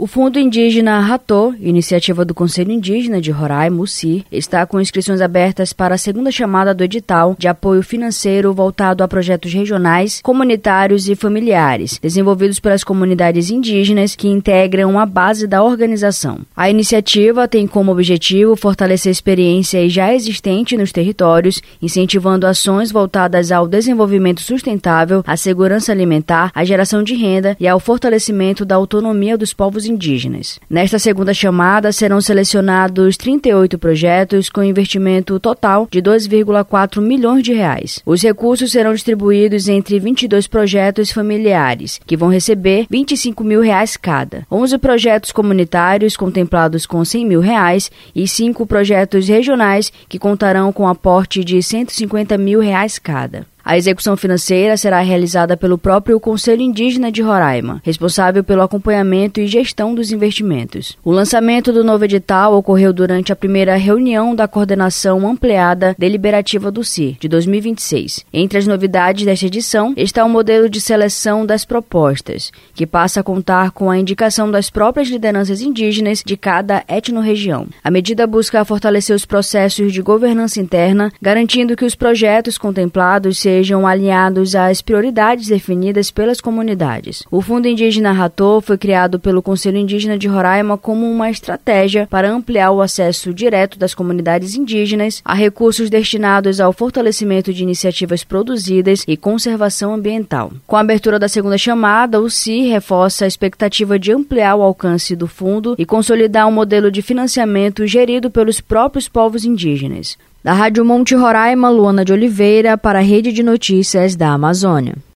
O Fundo Indígena Ratô, iniciativa do Conselho Indígena de Roraima, UCI, está com inscrições abertas para a segunda chamada do edital de apoio financeiro voltado a projetos regionais, comunitários e familiares, desenvolvidos pelas comunidades indígenas que integram a base da organização. A iniciativa tem como objetivo fortalecer a experiência já existente nos territórios, incentivando ações voltadas ao desenvolvimento sustentável, à segurança alimentar, à geração de renda e ao fortalecimento da autonomia dos povos indígenas. Nesta segunda chamada, serão selecionados 38 projetos com investimento total de 2,4 milhões de reais. Os recursos serão distribuídos entre 22 projetos familiares, que vão receber 25 mil reais cada, 11 projetos comunitários contemplados com 100 mil reais e 5 projetos regionais que contarão com aporte de 150 mil reais cada. A execução financeira será realizada pelo próprio Conselho Indígena de Roraima, responsável pelo acompanhamento e gestão dos investimentos. O lançamento do novo edital ocorreu durante a primeira reunião da Coordenação Ampliada Deliberativa do CIR, de 2026. Entre as novidades desta edição está o modelo de seleção das propostas, que passa a contar com a indicação das próprias lideranças indígenas de cada etnorregião. A medida busca fortalecer os processos de governança interna, garantindo que os projetos contemplados sejam alinhados às prioridades definidas pelas comunidades. O Fundo Indígena Ratô foi criado pelo Conselho Indígena de Roraima como uma estratégia para ampliar o acesso direto das comunidades indígenas a recursos destinados ao fortalecimento de iniciativas produzidas e conservação ambiental. Com a abertura da segunda chamada, o CIR reforça a expectativa de ampliar o alcance do fundo e consolidar um modelo de financiamento gerido pelos próprios povos indígenas. Da Rádio Monte Roraima, Luana de Oliveira, para a Rede de Notícias da Amazônia.